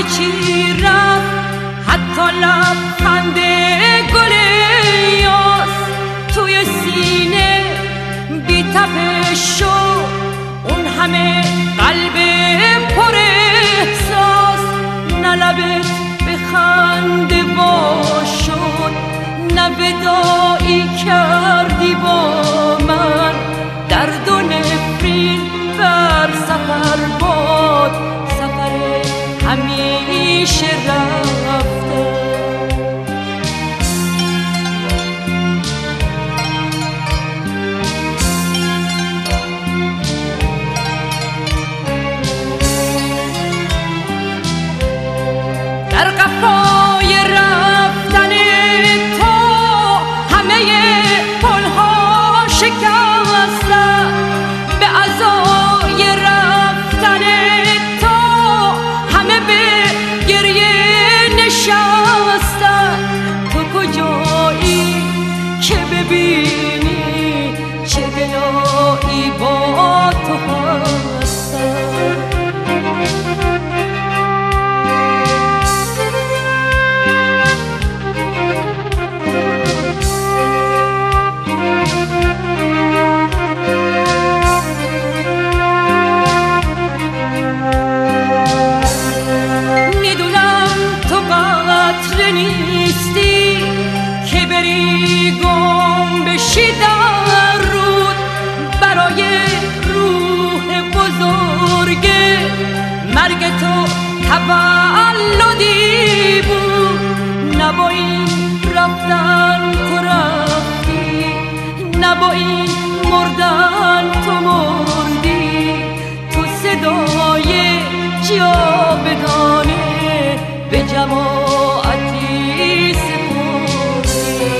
چی رفت، حتی لبخند گل یاس توی سینه بی تپش شد. اون همه قلب پر احساس، نه لبت به خنده وا شد، نه وداعی کردی با من. درد و نفرین بر سفر باد، سفر همیشه رفته. در قفای رفتن تو همه پلها شکستن، به عزای رفتن تو همه به گریه نشستن. تو کجایی که ببینی چه دلایی با تو هستن. نیستی که بری گم بشی در رود، برای روح بزرگ مرگ تو تولدی بود. نه با این رفتن تو رفتی، نه با این مردن تو مردی. تو صدای جاودانه به جماعتی سپردی.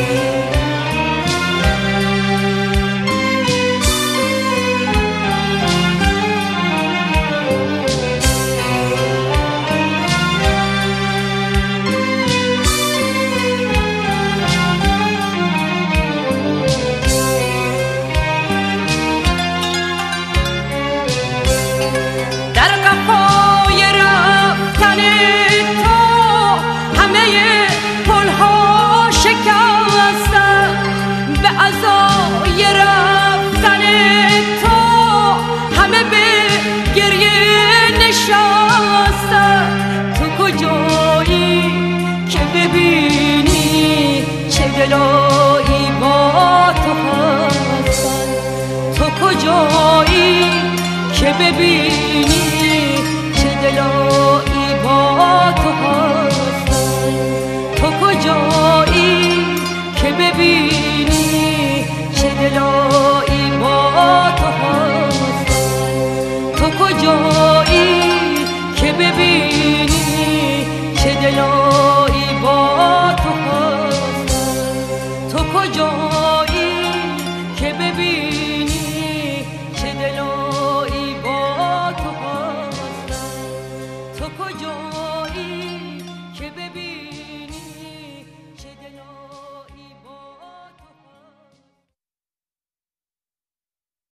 در قفای رفتن تو همه پلها شکستن، به عزای رفتن تو همه به گریه نشستن. تو کجایی که ببینی چه دلایی با تو هستن. تو کجایی که ببینی چه دلایی با تو هستن. تو کجایی که ببینی